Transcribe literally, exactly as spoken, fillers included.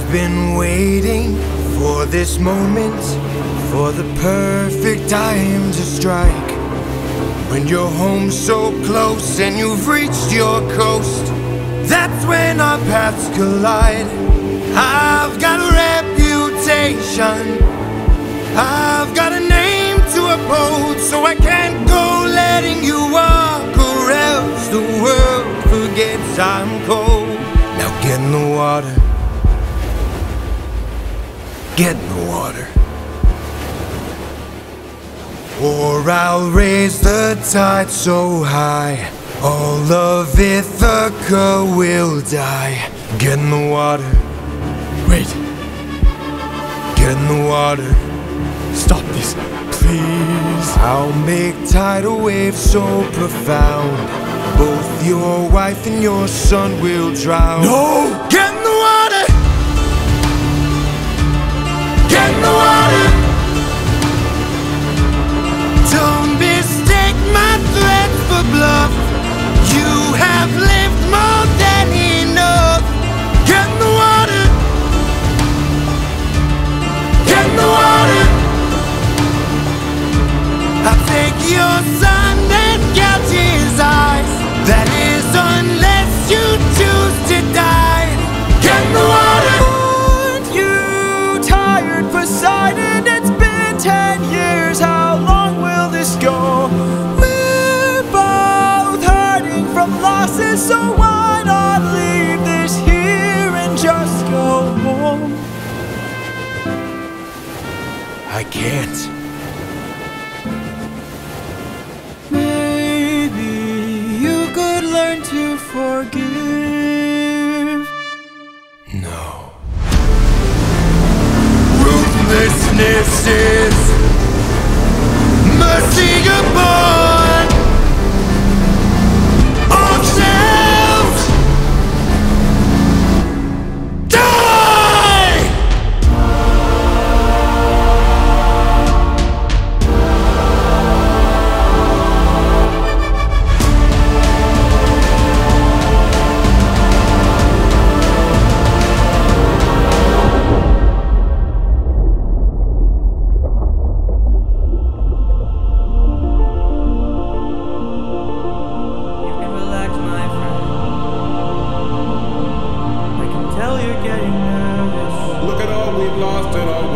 been waiting for this moment, for the perfect time to strike. When you're home so close and you've reached your coast, that's when our paths collide. I've got a reputation, I've got a name to uphold, so I can't go letting you walk, or else the world forgets I'm cold. Now get in the water, get in the water, or I'll raise the tide so high all of Ithaca will die. Get in the water. Wait. Get in the water. Stop this, please. I'll make tidal waves so profound both your wife and your son will drown. No! Get in the water! Get in the water! Don't mistake my threats for bluff. You have lived more than enough. Get in the water! Get in the water! I'll take your son and gouge his eyes. That is unless you choose to die. Get in the water! Aren't you tired, Poseidon? It's been ten years. How long will this go? We're both hurting from losses, so why not leave this here and just go home? I can't. Maybe you could learn to forgive. No. Ruthlessness is mercy upon ourselves. Die! Getting nervous. Look at all we've lost and all